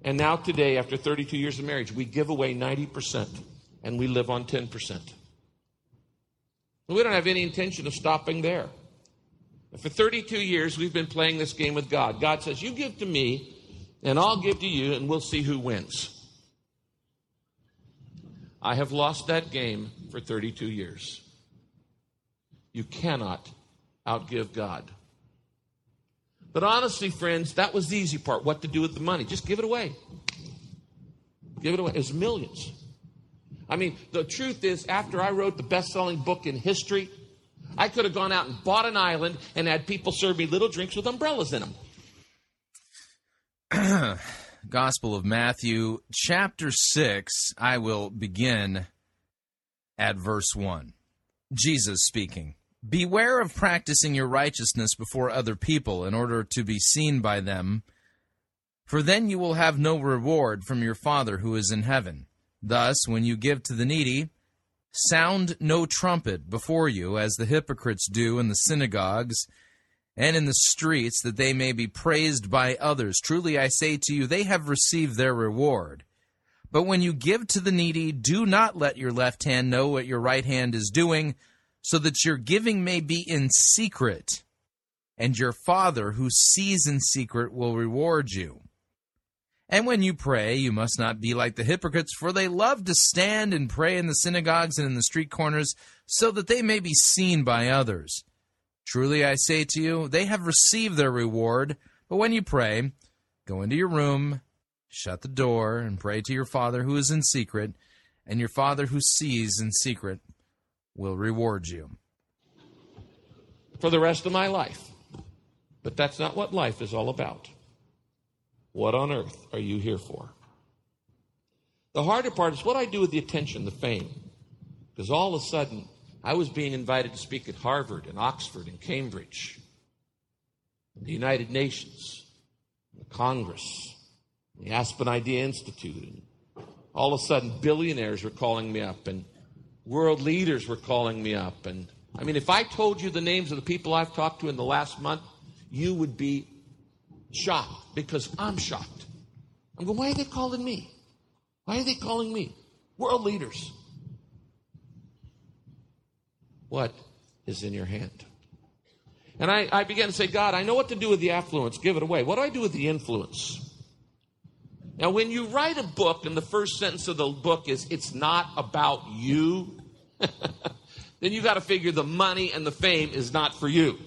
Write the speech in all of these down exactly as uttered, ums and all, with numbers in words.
And now today, after thirty-two years of marriage, we give away ninety percent and we live on ten percent. We don't have any intention of stopping there. For thirty-two years, we've been playing this game with God. God says, you give to me, and I'll give to you, and we'll see who wins. I have lost that game for thirty-two years. You cannot outgive God. But honestly, friends, that was the easy part, what to do with the money. Just give it away. Give it away. It was millions. I mean, the truth is, after I wrote the best-selling book in history, I could have gone out and bought an island and had people serve me little drinks with umbrellas in them. Gospel of Matthew, chapter six, I will begin at verse one. Jesus speaking. Beware of practicing your righteousness before other people in order to be seen by them, for then you will have no reward from your Father who is in heaven. Thus, when you give to the needy, sound no trumpet before you, as the hypocrites do in the synagogues and in the streets, that they may be praised by others. Truly I say to you, they have received their reward. But when you give to the needy, do not let your left hand know what your right hand is doing, so that your giving may be in secret, and your Father who sees in secret will reward you. And when you pray, you must not be like the hypocrites, for they love to stand and pray in the synagogues and in the street corners, so that they may be seen by others. Truly I say to you, they have received their reward. But when you pray, go into your room, shut the door, and pray to your Father who is in secret, and your Father who sees in secret will reward you. For the rest of my life. But that's not what life is all about. What on earth are you here for? The harder part is what I do with the attention, the fame. Because all of a sudden, I was being invited to speak at Harvard and Oxford and Cambridge, the United Nations, the Congress, the Aspen Idea Institute. And all of a sudden, billionaires were calling me up, and world leaders were calling me up. And I mean, if I told you the names of the people I've talked to in the last month, you would be shocked, because I'm shocked. I'm going, why are they calling me? Why are they calling me? World leaders. What is in your hand? And I, I began to say, God, I know what to do with the affluence. Give it away. What do I do with the influence? Now, when you write a book and the first sentence of the book is, it's not about you, then you got to figure the money and the fame is not for you.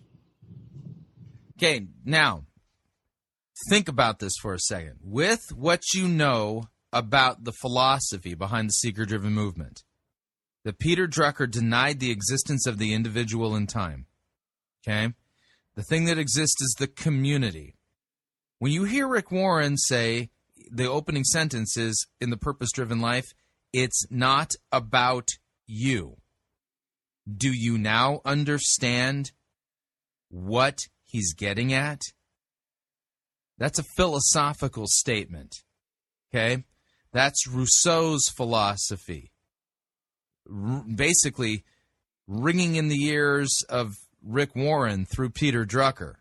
Okay, now, think about this for a second. With what you know about the philosophy behind the seeker-driven movement, that Peter Drucker denied the existence of the individual in time. Okay? The thing that exists is the community. When you hear Rick Warren say, the opening sentence is, in the purpose-driven life, it's not about you. Do you now understand what he's getting at? That's a philosophical statement. Okay? That's Rousseau's philosophy. R- basically, ringing in the ears of Rick Warren through Peter Drucker.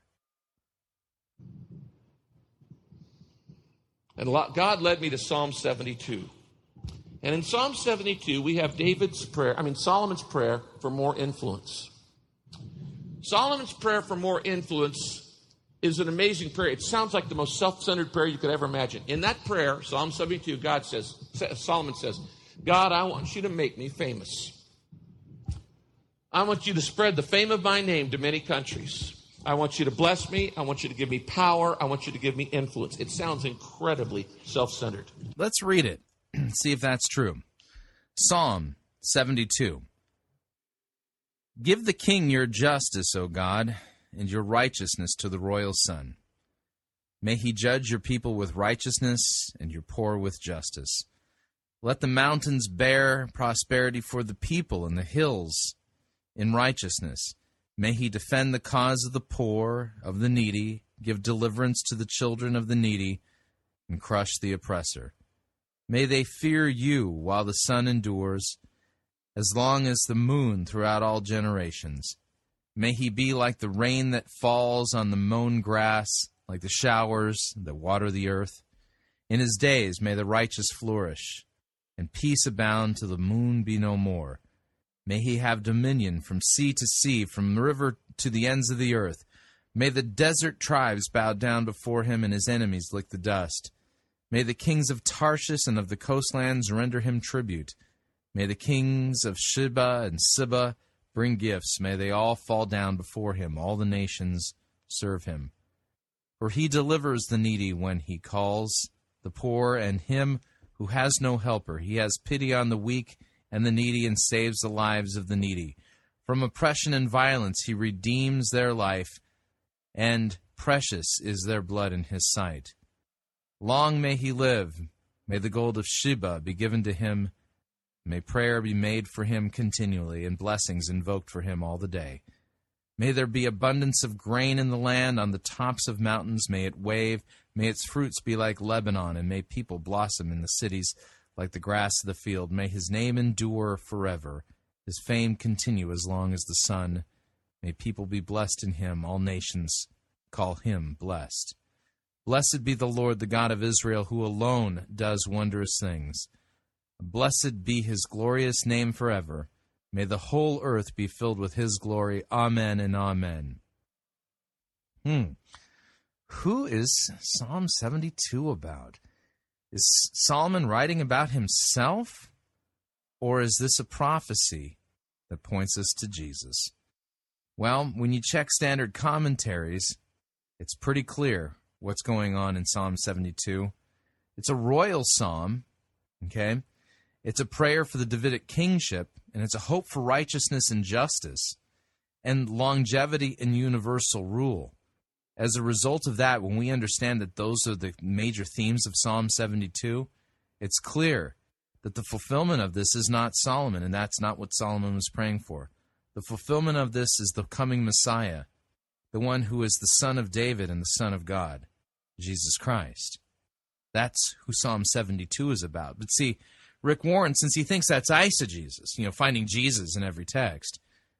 And God led me to Psalm seventy-two. And in Psalm seventy-two, we have David's prayer, I mean Solomon's prayer for more influence. Solomon's prayer for more influence is an amazing prayer. It sounds like the most self-centered prayer you could ever imagine. In that prayer, Psalm seventy-two, God says, Solomon says, God, I want you to make me famous. I want you to spread the fame of my name to many countries. I want you to bless me. I want you to give me power. I want you to give me influence. It sounds incredibly self-centered. Let's read it. See if that's true. Psalm seventy-two. Give the king your justice, O God, and your righteousness to the royal son. May he judge your people with righteousness and your poor with justice. Let the mountains bear prosperity for the people, and the hills in righteousness. May he defend the cause of the poor, of the needy, give deliverance to the children of the needy, and crush the oppressor. May they fear you while the sun endures, as long as the moon throughout all generations. May he be like the rain that falls on the mown grass, like the showers that water the earth. In his days may the righteous flourish, and peace abound till the moon be no more. May he have dominion from sea to sea, from the river to the ends of the earth. May the desert tribes bow down before him, and his enemies lick the dust. May the kings of Tarshish and of the coastlands render him tribute. May the kings of Sheba and Seba bring gifts. May they all fall down before him. All the nations serve him. For he delivers the needy when he calls, the poor and him who has no helper. He has pity on the weak and the needy, and saves the lives of the needy. From oppression and violence he redeems their life, and precious is their blood in his sight. Long may he live. May the gold of Sheba be given to him. May prayer be made for him continually, and blessings invoked for him all the day. May there be abundance of grain in the land. On the tops of mountains may it wave. May its fruits be like Lebanon, and may people blossom in the cities like the grass of the field. May his name endure forever, his fame continue as long as the sun. May people be blessed in him. All nations call him blessed. Blessed be the Lord, the God of Israel, who alone does wondrous things. Blessed be his glorious name forever. May the whole earth be filled with his glory. Amen and amen. Hmm. Who is Psalm seventy-two about? Is Solomon writing about himself? Or is this a prophecy that points us to Jesus? Well, when you check standard commentaries, it's pretty clear what's going on in Psalm seventy-two. It's a royal psalm, okay? It's a prayer for the Davidic kingship, and it's a hope for righteousness and justice, and longevity and universal rule. As a result of that, when we understand that those are the major themes of Psalm seventy-two, it's clear that the fulfillment of this is not Solomon, and that's not what Solomon was praying for. The fulfillment of this is the coming Messiah, the one who is the Son of David and the Son of God, Jesus Christ. That's who Psalm seventy-two is about. But see, Rick Warren, since he thinks that's eisegesis, you know, finding Jesus in every text,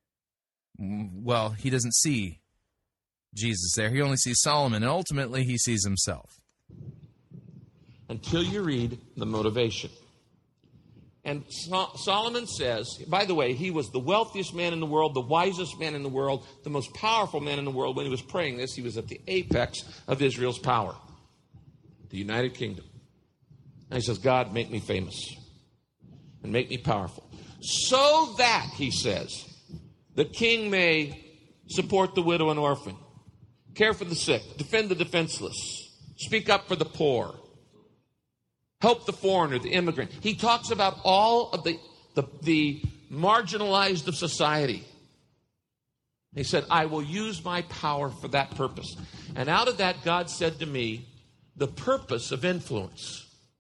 well, he doesn't see Jesus there. He only sees Solomon, and ultimately he sees himself. Until you read the motivation. And Sol- Solomon says, by the way, he was the wealthiest man in the world, the wisest man in the world, the most powerful man in the world. When he was praying this, he was at the apex of Israel's power, the United Kingdom. And he says, God, make me famous and make me powerful, so that, he says, the king may support the widow and orphan, care for the sick, defend the defenseless, speak up for the poor, help the foreigner, the immigrant. He talks about all of the, the, the marginalized of society. He said, I will use my power for that purpose. And out of that, God said to me, the purpose of influence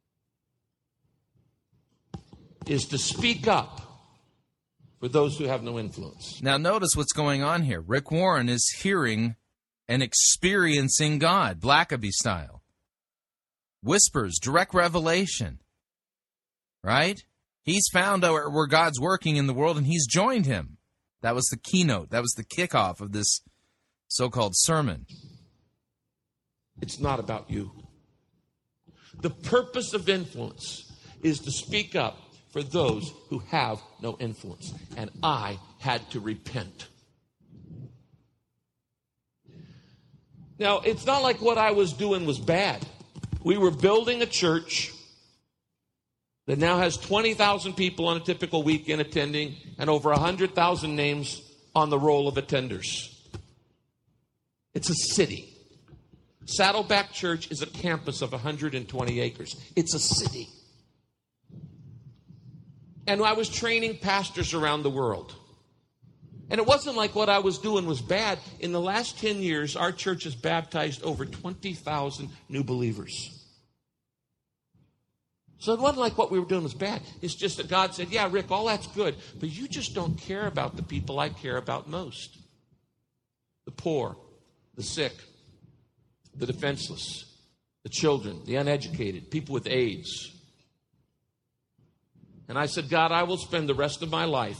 is to speak up for those who have no influence. Now notice what's going on here. Rick Warren is hearing and experiencing God, Blackaby style. Whispers, direct revelation. Right? He's found out where God's working in the world, and he's joined him. That was the keynote. That was the kickoff of this so-called sermon. It's not about you. The purpose of influence is to speak up for those who have no influence. And I had to repent. Now, it's not like what I was doing was bad. We were building a church that now has twenty thousand people on a typical weekend attending and over one hundred thousand names on the roll of attenders. It's a city. Saddleback Church is a campus of one hundred twenty acres. It's a city. And I was training pastors around the world. And it wasn't like what I was doing was bad. In the last ten years, our church has baptized over twenty thousand new believers. So it wasn't like what we were doing was bad. It's just that God said, yeah, Rick, all that's good, but you just don't care about the people I care about most. The poor, the sick, the defenseless, the children, the uneducated, people with AIDS. And I said, God, I will spend the rest of my life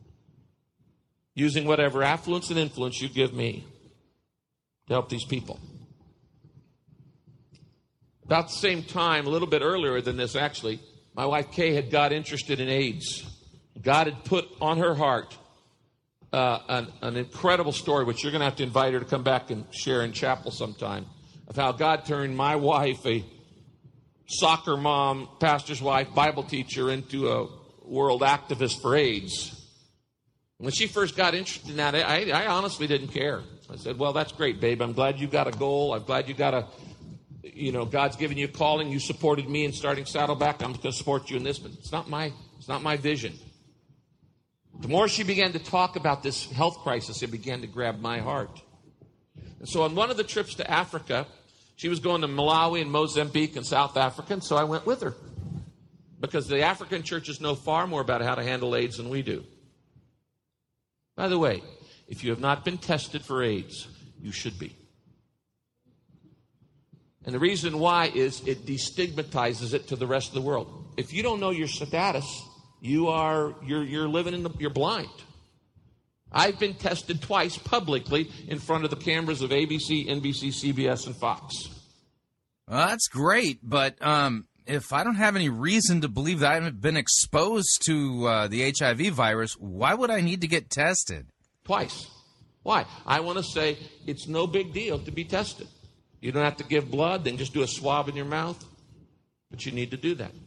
using whatever affluence and influence you give me to help these people. About the same time, a little bit earlier than this actually, my wife Kay had got interested in AIDS. God had put on her heart uh, an, an incredible story, which you're going to have to invite her to come back and share in chapel sometime, of how God turned my wife, a soccer mom, pastor's wife, Bible teacher, into a world activist for AIDS. When she first got interested in that, I, I honestly didn't care. I said, well, that's great, babe. I'm glad you got a goal. I'm glad you got a, you know, God's given you a calling. You supported me in starting Saddleback. I'm going to support you in this, but it's not my, it's not my vision. The more she began to talk about this health crisis, it began to grab my heart. And so on one of the trips to Africa, she was going to Malawi and Mozambique and South Africa, and so I went with her. Because the African churches know far more about how to handle AIDS than we do. By the way, if you have not been tested for AIDS, you should be. And the reason why is it destigmatizes it to the rest of the world. If you don't know your status, you are you're you're living in the you're blind. I've been tested twice publicly in front of the cameras of A B C, N B C, C B S, and Fox. Well, that's great, but um, if I don't have any reason to believe that I haven't been exposed to uh, the H I V virus, why would I need to get tested? Twice. Why? I want to say it's no big deal to be tested. You don't have to give blood, then just do a swab in your mouth, but you need to do that.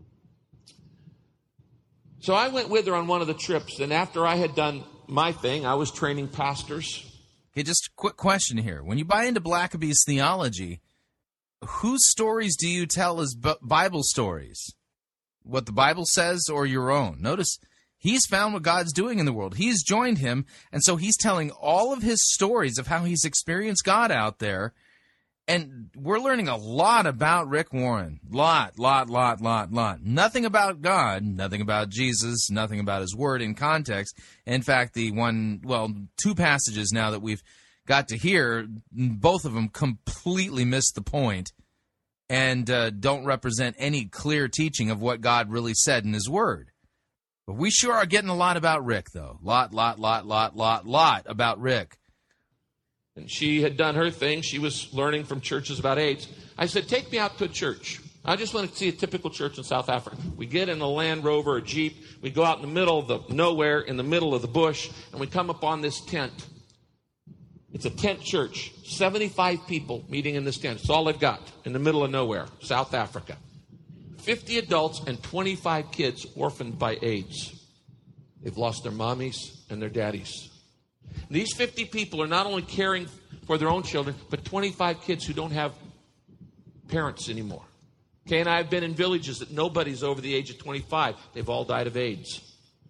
So I went with her on one of the trips, and after I had done my thing, I was training pastors. Okay, just a quick question here. When you buy into Blackaby's theology, whose stories do you tell as B- Bible stories? What the Bible says or your own? Notice he's found what God's doing in the world. He's joined him, and so he's telling all of his stories of how he's experienced God out there. And we're learning a lot about Rick Warren. Lot, lot, lot, lot, lot. Nothing about God, nothing about Jesus, nothing about his word in context. In fact, the one, well, two passages now that we've got to hear, both of them completely miss the point and uh, don't represent any clear teaching of what God really said in his word. But we sure are getting a lot about Rick, though. Lot, lot, lot, lot, lot, lot about Rick. And she had done her thing. She was learning from churches about AIDS. I said, take me out to a church. I just want to see a typical church in South Africa. We get in a Land Rover or a Jeep. We go out in the middle of the nowhere, in the middle of the bush, and we come upon this tent. It's a tent church. seventy-five people meeting in this tent. It's all they've got in the middle of nowhere, South Africa. fifty adults and twenty-five kids orphaned by AIDS. They've lost their mommies and their daddies. These fifty people are not only caring for their own children, but twenty-five kids who don't have parents anymore. Kay and I have been in villages that nobody's over the age of twenty-five. They've all died of AIDS.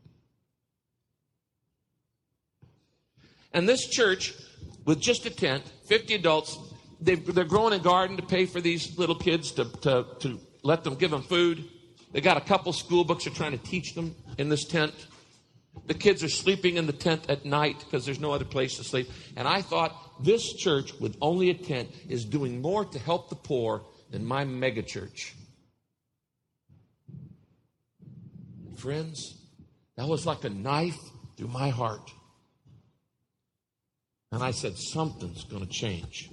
And this church, with just a tent, fifty adults, they've, they're growing a garden to pay for these little kids, to, to, to let them, give them food. They got a couple school books they're trying to teach them in this tent. The kids are sleeping in the tent at night because there's no other place to sleep. And I thought, this church with only a tent is doing more to help the poor than my mega church. Friends, that was like a knife through my heart. And I said, something's going to change.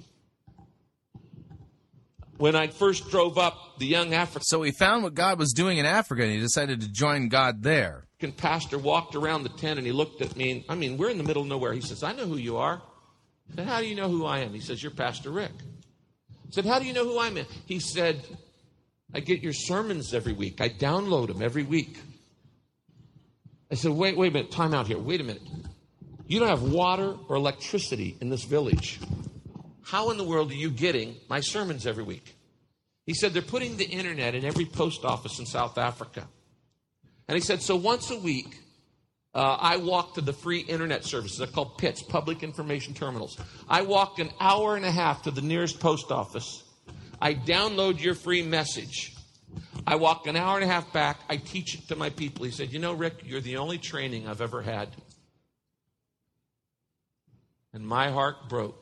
When I first drove up, the young African... So he found what God was doing in Africa, and he decided to join God there. Pastor walked around the tent, and he looked at me. And, I mean, we're in the middle of nowhere. He says, I know who you are. I said, how do you know who I am? He says, you're Pastor Rick. I said, how do you know who I am? He said, I get your sermons every week. I download them every week. I said, wait, wait a minute. Time out here. Wait a minute. You don't have water or electricity in this village. How in the world are you getting my sermons every week? He said, they're putting the internet in every post office in South Africa. And he said, so once a week, uh, I walk to the free internet services. They're called P I Ts, Public Information Terminals. I walk an hour and a half to the nearest post office. I download your free message. I walk an hour and a half back. I teach it to my people. He said, you know, Rick, you're the only training I've ever had. And my heart broke.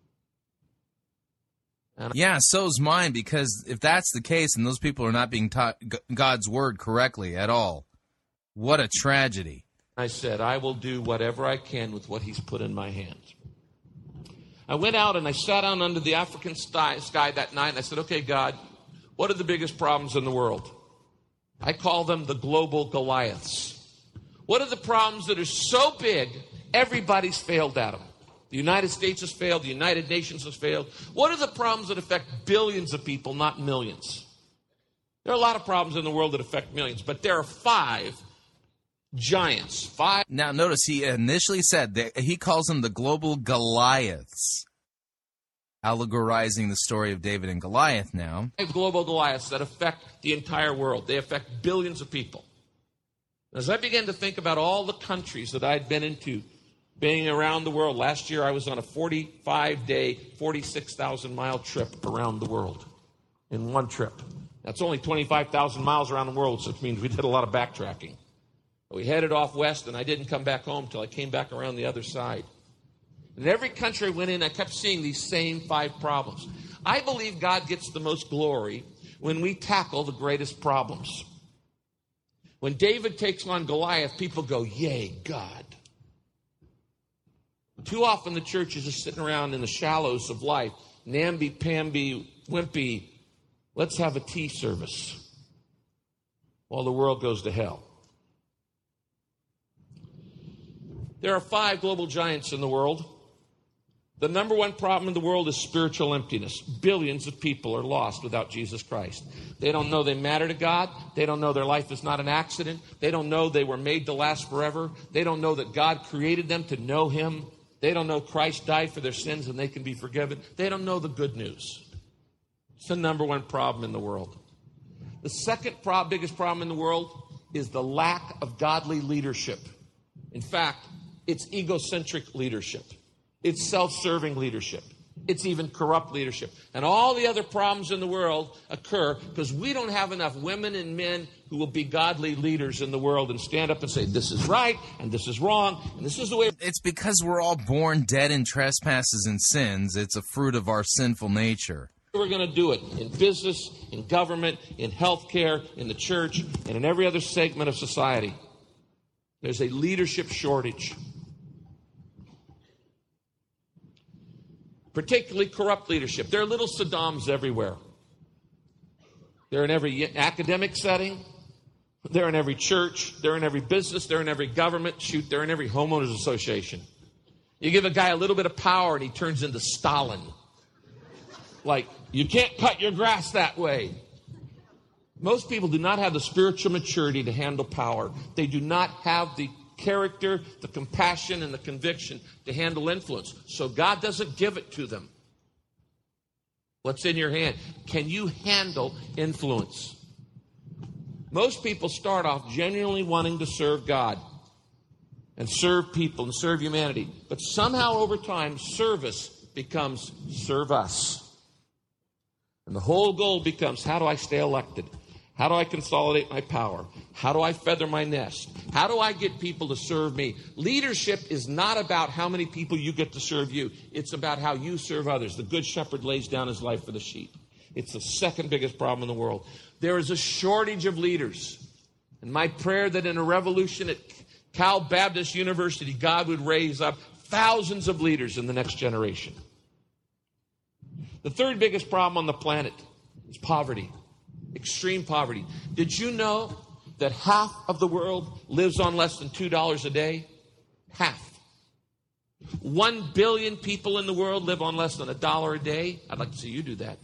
And yeah, so's mine, because if that's the case and those people are not being taught God's word correctly at all, what a tragedy. I said, I will do whatever I can with what he's put in my hands. I went out and I sat down under the African sky that night, and I said, okay, God, What are the biggest problems in the world? I call them the global Goliaths. What are the problems that are so big, everybody's failed at them? The United States has failed. The United Nations has failed. What are the problems that affect billions of people, not millions? There are a lot of problems in the world that affect millions, but there are five giants. Five. Now, notice he initially said that he calls them the global Goliaths, allegorizing the story of David and Goliath now. Five global Goliaths that affect the entire world. They affect billions of people. As I began to think about all the countries that I'd been into, being around the world, last year I was on a forty-five day, forty-six thousand mile trip around the world in one trip. That's only twenty-five thousand miles around the world, which means we did a lot of backtracking. We headed off west, and I didn't come back home until I came back around the other side. In every country I went in, I kept seeing these same five problems. I believe God gets the most glory when we tackle the greatest problems. When David takes on Goliath, people go, yay, God. Too often the church is just sitting around in the shallows of life, namby-pamby, wimpy, let's have a tea service while the world goes to hell. There are five global giants in the world. The number one problem in the world is spiritual emptiness. Billions of people are lost without Jesus Christ. They don't know they matter to God. They don't know their life is not an accident. They don't know they were made to last forever. They don't know that God created them to know Him. They don't know Christ died for their sins and they can be forgiven. They don't know the good news. It's the number one problem in the world. The second prob- biggest problem in the world is the lack of godly leadership. In fact, it's egocentric leadership. It's self-serving leadership. It's even corrupt leadership. And all the other problems in the world occur because we don't have enough women and men who will be godly leaders in the world and stand up and say, this is right and this is wrong and this is the way. It's because we're all born dead in trespasses and sins. It's a fruit of our sinful nature. We're going to do it in business, in government, in healthcare, in the church, and in every other segment of society. There's a leadership shortage. Particularly corrupt leadership. There are little Saddams everywhere. They're in every academic setting. They're in every church. They're in every business. They're in every government. Shoot, they're in every homeowners association. You give a guy a little bit of power and he turns into Stalin. Like, you can't cut your grass that way. Most people do not have the spiritual maturity to handle power. They do not have the character, the compassion, and the conviction to handle influence. So God doesn't give it to them. What's in your hand? Can you handle influence? Most people start off genuinely wanting to serve God and serve people and serve humanity. But somehow over time, service becomes serve us. And the whole goal becomes, how do I stay elected? How do I consolidate my power? How do I feather my nest? How do I get people to serve me? Leadership is not about how many people you get to serve you. It's about how you serve others. The good shepherd lays down his life for the sheep. It's the second biggest problem in the world. There is a shortage of leaders. And my prayer that in a revolution at Cal Baptist University, God would raise up thousands of leaders in the next generation. The third biggest problem on the planet is poverty. Extreme poverty. Did you know that half of the world lives on less than two dollars a day? Half. One billion people in the world live on less than a dollar a day. I'd like to see you do that.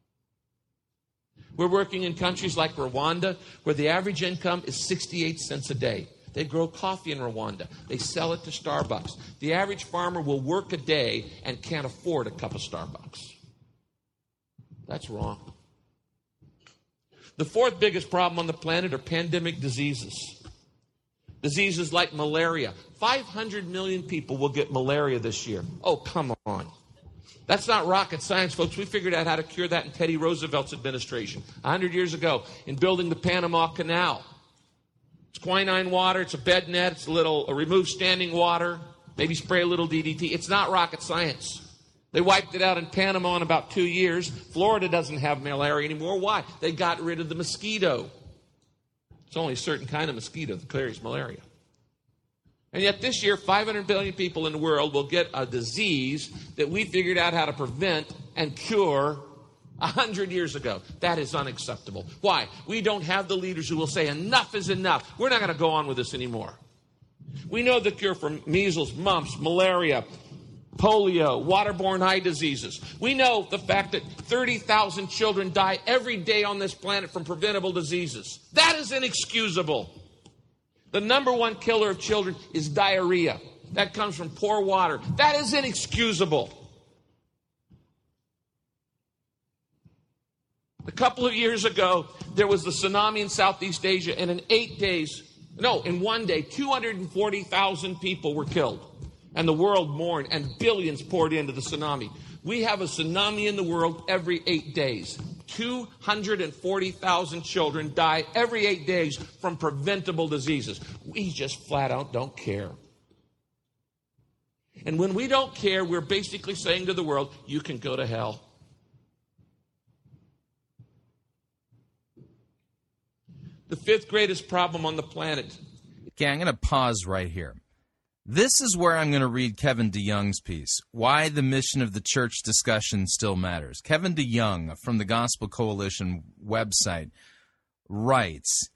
We're working in countries like Rwanda, where the average income is sixty-eight cents a day. They grow coffee in Rwanda. They sell it to Starbucks. The average farmer will work a day and can't afford a cup of Starbucks. That's wrong. The fourth biggest problem on the planet are pandemic diseases. Diseases like malaria. five hundred million people will get malaria this year. Oh, come on. That's not rocket science, folks. We figured out how to cure that in Teddy Roosevelt's administration one hundred years ago in building the Panama Canal. It's quinine water. It's a bed net. It's a little a remove standing water. Maybe spray a little D D T. It's not rocket science. They wiped it out in Panama in about two years. Florida doesn't have malaria anymore. Why? They got rid of the mosquito. It's only a certain kind of mosquito that carries malaria. And yet this year, five hundred billion people in the world will get a disease that we figured out how to prevent and cure A hundred years ago. That is unacceptable. Why? We don't have the leaders who will say enough is enough. We're not going to go on with this anymore. We know the cure for measles, mumps, malaria, polio, waterborne eye diseases. We know the fact that thirty thousand children die every day on this planet from preventable diseases. That is inexcusable. The number one killer of children is diarrhea. That comes from poor water. That is inexcusable. A couple of years ago, there was the tsunami in Southeast Asia, and in eight days, no, in one day, two hundred forty thousand people were killed. And the world mourned, and billions poured into the tsunami. We have a tsunami in the world every eight days. two hundred forty thousand children die every eight days from preventable diseases. We just flat out don't care. And when we don't care, we're basically saying to the world, you can go to hell. The fifth greatest problem on the planet. Okay, I'm going to pause right here. This is where I'm going to read Kevin DeYoung's piece, Why the Mission of the Church Discussion Still Matters. Kevin DeYoung from the Gospel Coalition website writes,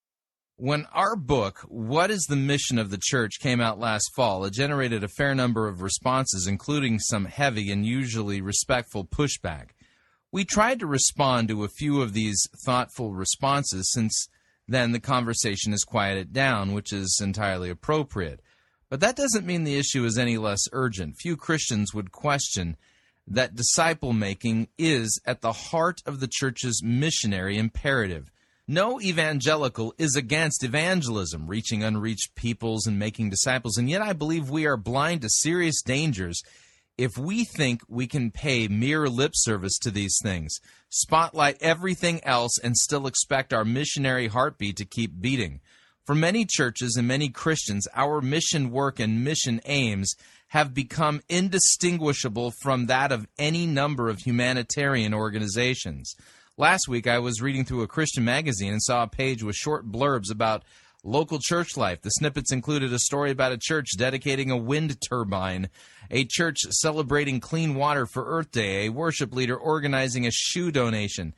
when our book, What is the Mission of the Church, came out last fall, it generated a fair number of responses, including some heavy and usually respectful pushback. We tried to respond to a few of these thoughtful responses. Since then the conversation has quieted down, which is entirely appropriate. But that doesn't mean the issue is any less urgent. Few Christians would question that disciple-making is at the heart of the church's missionary imperative. No evangelical is against evangelism, reaching unreached peoples and making disciples, and yet I believe we are blind to serious dangers if we think we can pay mere lip service to these things, spotlight everything else, and still expect our missionary heartbeat to keep beating. For many churches and many Christians, our mission work and mission aims have become indistinguishable from that of any number of humanitarian organizations. Last week, I was reading through a Christian magazine and saw a page with short blurbs about local church life. The snippets included a story about a church dedicating a wind turbine, a church celebrating clean water for Earth Day, a worship leader organizing a shoe donation.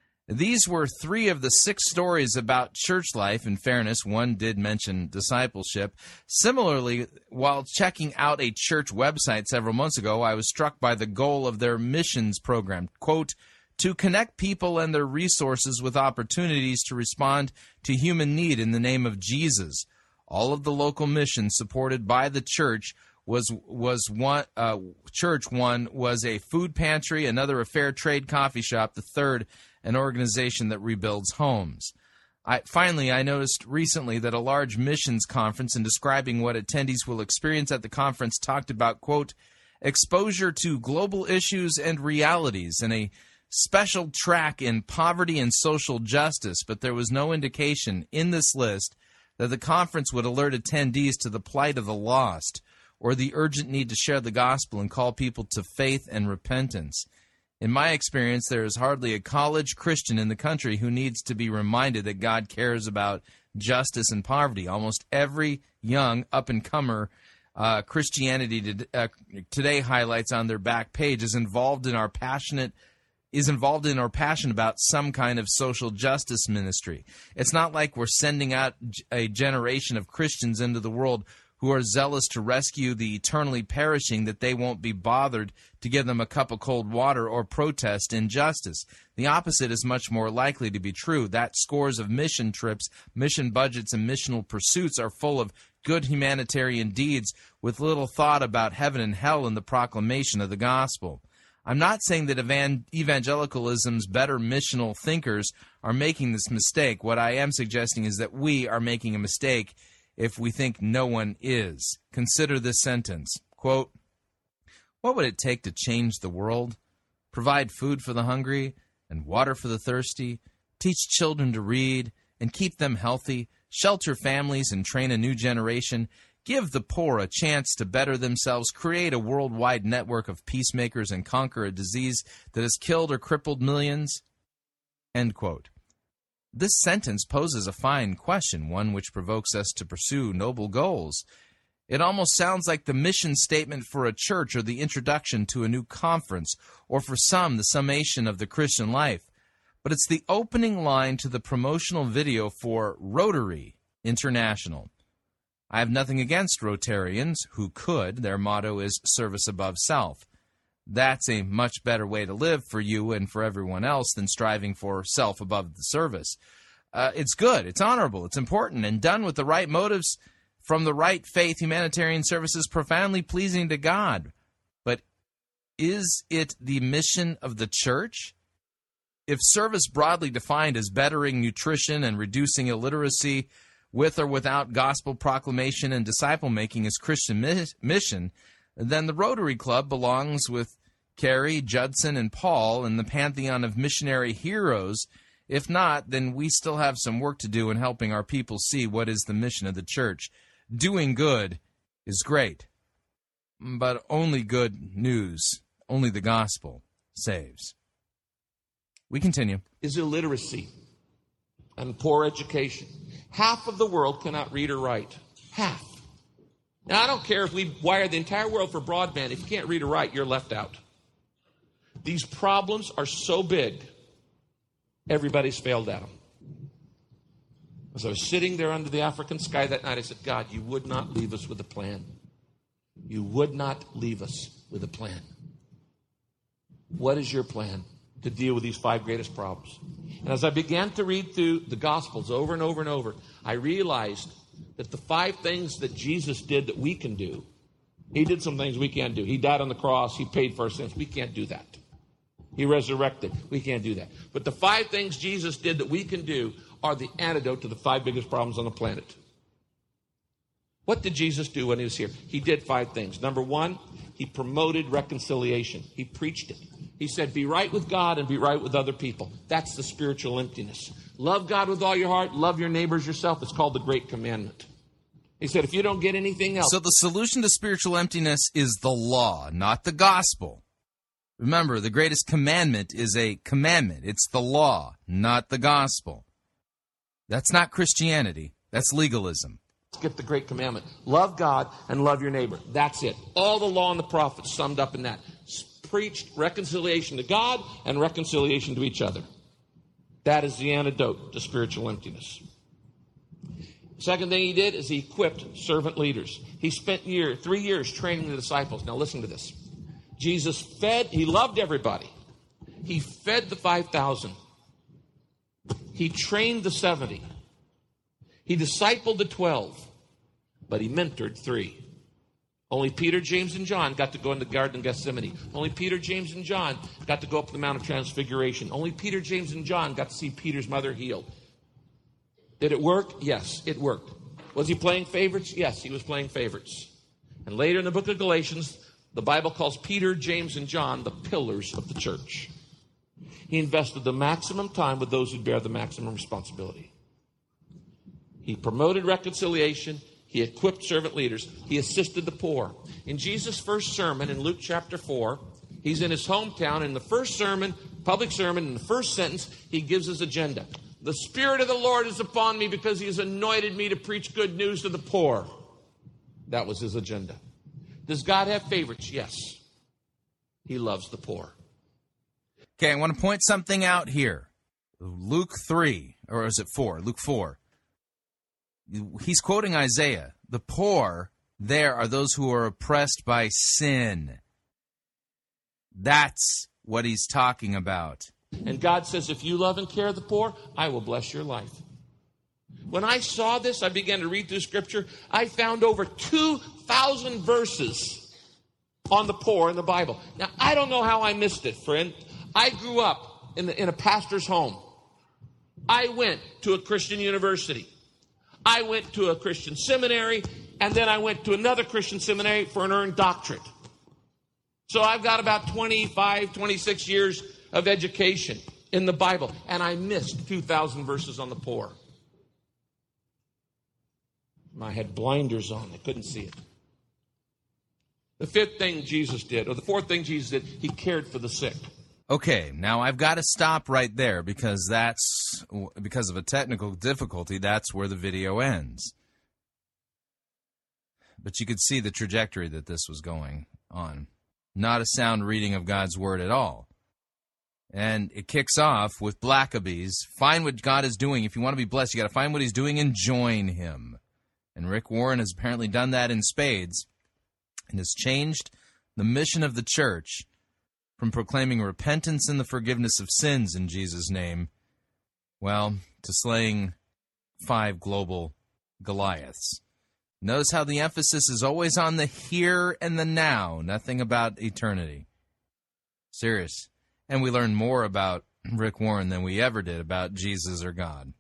These were three of the six stories about church life. In fairness, one did mention discipleship. Similarly, while checking out a church website several months ago, I was struck by the goal of their missions program, quote, to connect people and their resources with opportunities to respond to human need in the name of Jesus. All of the local missions supported by the church was was one uh, church. One was a food pantry, another a fair trade coffee shop, the third an organization that rebuilds homes. I, finally, I noticed recently that a large missions conference, in describing what attendees will experience at the conference, talked about, quote, exposure to global issues and realities, and a special track in poverty and social justice, but there was no indication in this list that the conference would alert attendees to the plight of the lost or the urgent need to share the gospel and call people to faith and repentance. In my experience, there is hardly a college Christian in the country who needs to be reminded that God cares about justice and poverty. Almost every young up-and-comer uh, Christianity to, uh, Today highlights on their back page is involved in our passionate is involved in or passionate about some kind of social justice ministry. It's not like we're sending out a generation of Christians into the world who are zealous to rescue the eternally perishing, that they won't be bothered to give them a cup of cold water or protest injustice. The opposite is much more likely to be true, that scores of mission trips, mission budgets, and missional pursuits are full of good humanitarian deeds with little thought about heaven and hell in the proclamation of the gospel. I'm not saying that evangelicalism's better missional thinkers are making this mistake. What I am suggesting is that we are making a mistake if we think no one is. Consider this sentence, quote, what would it take to change the world? Provide food for the hungry and water for the thirsty, teach children to read and keep them healthy, shelter families and train a new generation, give the poor a chance to better themselves, create a worldwide network of peacemakers, and conquer a disease that has killed or crippled millions? End quote. This sentence poses a fine question, one which provokes us to pursue noble goals. It almost sounds like the mission statement for a church or the introduction to a new conference, or for some, the summation of the Christian life. But it's the opening line to the promotional video for Rotary International. I have nothing against Rotarians who could. Their motto is service above self. That's a much better way to live for you and for everyone else than striving for self above the service. Uh, it's good, it's honorable, it's important, and done with the right motives from the right faith, humanitarian service is profoundly pleasing to God. But is it the mission of the church? If service broadly defined as bettering nutrition and reducing illiteracy with or without gospel proclamation and disciple-making is Christian mi- mission, then the Rotary Club belongs with Carey, Judson, and Paul in the pantheon of missionary heroes. If not, then we still have some work to do in helping our people see what is the mission of the church. Doing good is great, but only good news, only the gospel saves. We continue. Is illiteracy and poor education. Half of the world cannot read or write. Half. Now, I don't care if we wire the entire world for broadband. If you can't read or write, you're left out. These problems are so big, everybody's failed at them. As I was sitting there under the African sky that night, I said, God, you would not leave us with a plan. You would not leave us with a plan. What is your plan to deal with these five greatest problems? And as I began to read through the Gospels over and over and over, I realized that the five things that Jesus did that we can do, he did some things we can't do. He died on the cross. He paid for our sins. We can't do that. He resurrected. We can't do that. But the five things Jesus did that we can do are the antidote to the five biggest problems on the planet. What did Jesus do when he was here? He did five things. Number one, he promoted reconciliation. He preached it. He said, be right with God and be right with other people. That's the spiritual emptiness. Love God with all your heart. Love your neighbors yourself. It's called the Great Commandment. He said, if you don't get anything else. So the solution to spiritual emptiness is the law, not the gospel. Remember, the greatest commandment is a commandment. It's the law, not the gospel. That's not Christianity. That's legalism. Let's get the Great Commandment. Love God and love your neighbor. That's it. All the law and the prophets summed up in that. Preached reconciliation to God and reconciliation to each other. That is the antidote to spiritual emptiness. Second thing he did is he equipped servant leaders. He spent year, three years training the disciples. Now listen to this. Jesus fed, he loved everybody. He fed the five thousand. He trained the seventy. He discipled the twelve. But he mentored three. Only Peter, James, and John got to go in the Garden of Gethsemane. Only Peter, James, and John got to go up the Mount of Transfiguration. Only Peter, James, and John got to see Peter's mother healed. Did it work? Yes, it worked. Was he playing favorites? Yes, he was playing favorites. And later in the book of Galatians, the Bible calls Peter, James, and John the pillars of the church. He invested the maximum time with those who bear the maximum responsibility. He promoted reconciliation. He equipped servant leaders. He assisted the poor. In Jesus' first sermon in Luke chapter four, he's in his hometown. In the first sermon, public sermon, in the first sentence, he gives his agenda. The Spirit of the Lord is upon me because he has anointed me to preach good news to the poor. That was his agenda. Does God have favorites? Yes. He loves the poor. Okay, I want to point something out here. Luke three, or is it four? Luke four. He's quoting Isaiah. The poor there are those who are oppressed by sin. That's what he's talking about. And God says, if you love and care the poor, I will bless your life. When I saw this, I began to read through Scripture. I found over two thousand verses on the poor in the Bible. Now, I don't know how I missed it, friend. I grew up in, the, in a pastor's home. I went to a Christian university. I went to a Christian seminary, and then I went to another Christian seminary for an earned doctorate. So I've got about twenty-five, twenty-six years of education in the Bible, and I missed two thousand verses on the poor. I had blinders on. I couldn't see it. The fifth thing Jesus did, or the fourth thing Jesus did, he cared for the sick. Okay, now I've got to stop right there because that's, because of a technical difficulty, that's where the video ends. but you could see the trajectory that this was going on. Not a sound reading of God's Word at all. And it kicks off with Blackaby's. Find what God is doing. If you want to be blessed, you got to find what he's doing and join him. And Rick Warren has apparently done that in spades and has changed the mission of the church from proclaiming repentance and the forgiveness of sins in Jesus' name, well, to slaying five global Goliaths. Notice how the emphasis is always on the here and the now, nothing about eternity. Serious. And we learn more about Rick Warren than we ever did about Jesus or God.